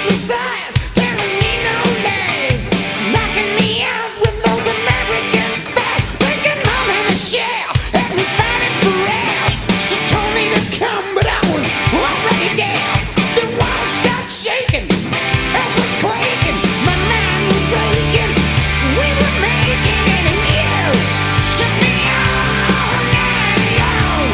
ruthless eyes, telling me no lies, knocking me out with those American thighs, breaking more than a shell, had me fighting for air. She told me to come, but I was already down. The walls started shaking, earth was quaking, my mind was aching. We were making it, and you shook me all night long.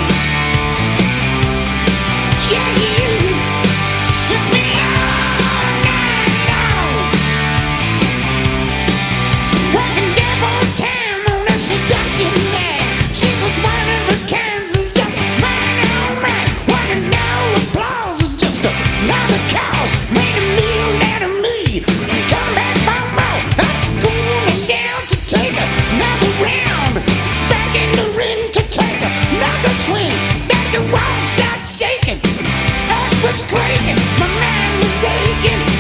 Yeah, you shook me all night long. Working double time on a seduction night. She was one of a kind, just mine, oh mine. Wanted no applause, just another cause. Made a meal out of me, come back for more. I'm going down to take another round, back in the ring to take another swing. Then the walls start shaking, earth was quaking, my mind was aching.